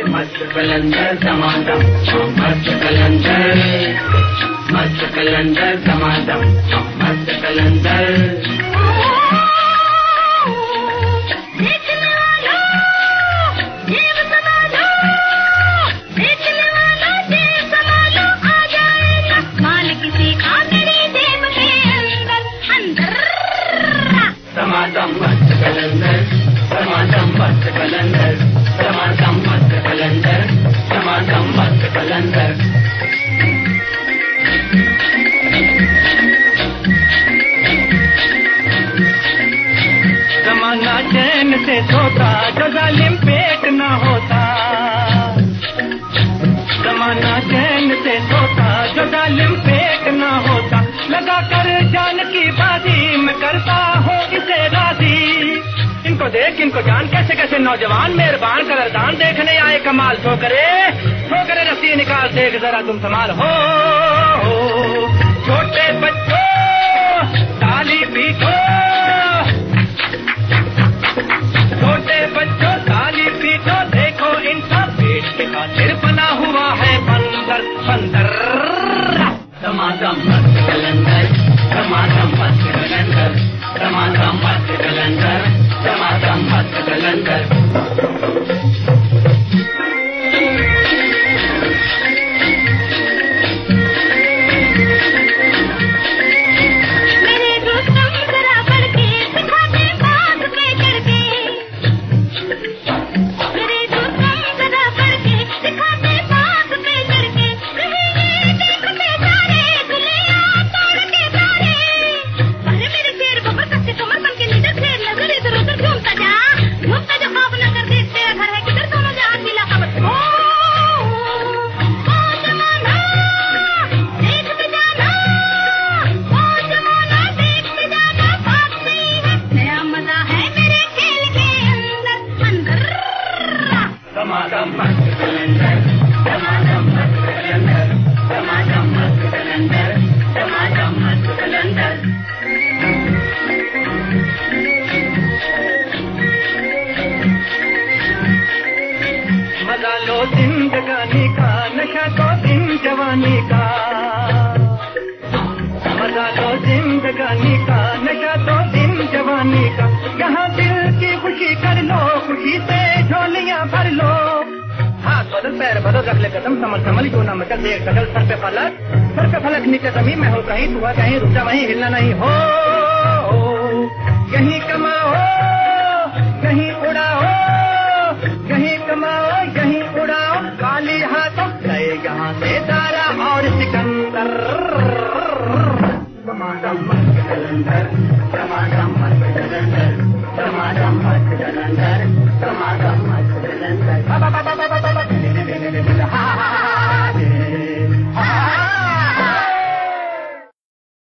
मस्त कलंदर समातम, मस्त कलंदर, मस्त कलंदर समातम, मस्त कलंदर। समातम मस्त कलंदर, समातम मस्त कलंदर, समातम मस्त कलंदर, समातम मस्त कलंदर। जमाना चैन से सोता जो जालिम पेट न होता, जमाना चैन से सोता जो जालिम पेट न होता, लगा कर जान की बाजी मैं करता हूँ इसे राजी। इनको देख इनको जान कैसे कैसे नौजवान मेहरबान कदरदान देखने आए कमाल। ठोकरे रस्सी निकाल देख जरा तुम संभाल हो छोटे बच्चों ताली पीटो, छोटे बच्चों ताली पीटो, देखो इनका पेट के खातिर बना हुआ है बंदर बंदर। समातम मस्त कलंदर, समातम मस्त कलंदर, समातम मस्त कलंदर, समातम मस्त कलंदर। समातम मस्त कलंदर, समातम मस्त कलंदर, समातम मस्त कलंदर, समातम मस्त कलंदर। मजा लो जिंदगानी का, नशा तो दिन जवानी का, मजा लो जिंदगानी का, नशा तो दिन जवानी का। यहाँ दिल की खुशी कर लो, खुशी से झोलियाँ भर लो। हाथ बदल पैर बदल रख ले कदम, संभल संभल क्यों ना मचल देख सकल। सर पे फलक नीचे जमीन में हो, कहीं तू कहीं रुक जा वहीं हिलना नहीं हो। यहीं कमाओ कहीं उड़ाओ, यहीं कमाओ यहीं उड़ाओ, काली हाथों गए यहाँ से दारा और सिकंदर। समातम मस्त कलंदर, समातम मस्त कलंदर।